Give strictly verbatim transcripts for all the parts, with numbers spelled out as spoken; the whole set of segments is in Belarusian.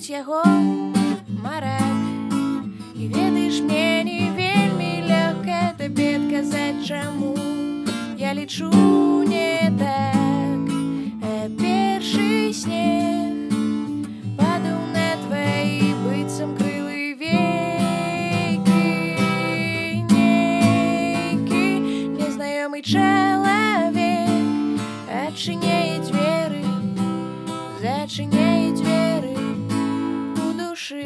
бачыць яго марак. І ведаеш, мне не вельмі лёгка табе адказаць, чаму я лічу не так. А першы снег падаў на твои быццам крылы векі. Нейкі незнаёмы чалавек адчыняе дзверы, зачыняе дзверы у душы.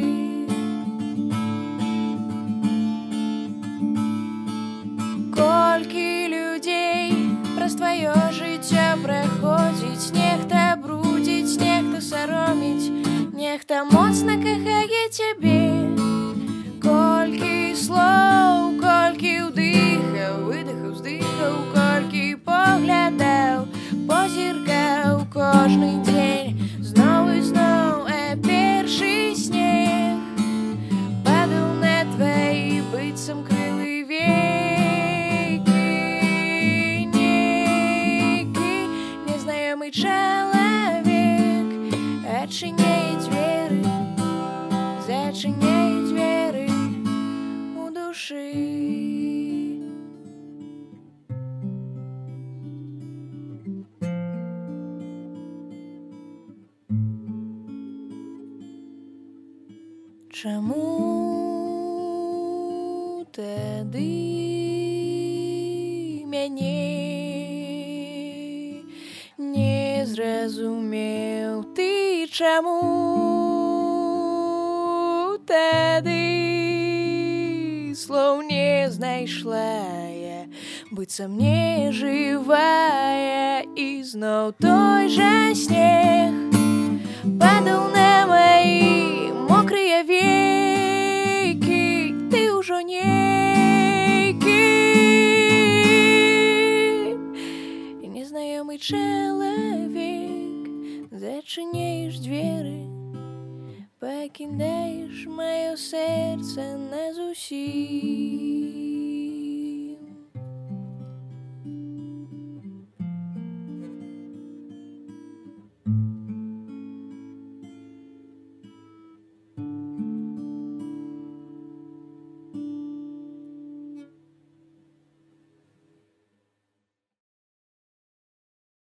Колькі людзей праз тваё жыццё праходзіць, нехта брудзіць, нехта сароміць, нехта моцна кахае цябе. Колькі слоў, колькі ўдыхаў, выдыхаў, уздыхаў, колькі поглядаў, позіркаў кожны дзень зноў і зноў. А першы снег падаў на твои быццам крылы векі. Нейкі незнаёмы чалавек адчыняе дзверы, зачыняе дзверы у душы. Чаму тады мяне не зразумеў ты? Чаму тады слоў не знайшла я, быццам не жывая? І зноў той жа снег падаў на мои мокрыя векі. Ты ўжо нейкі і незнаёмы чалавек, зачыняеш дзверы, пакідаеш маё сэрца назусім.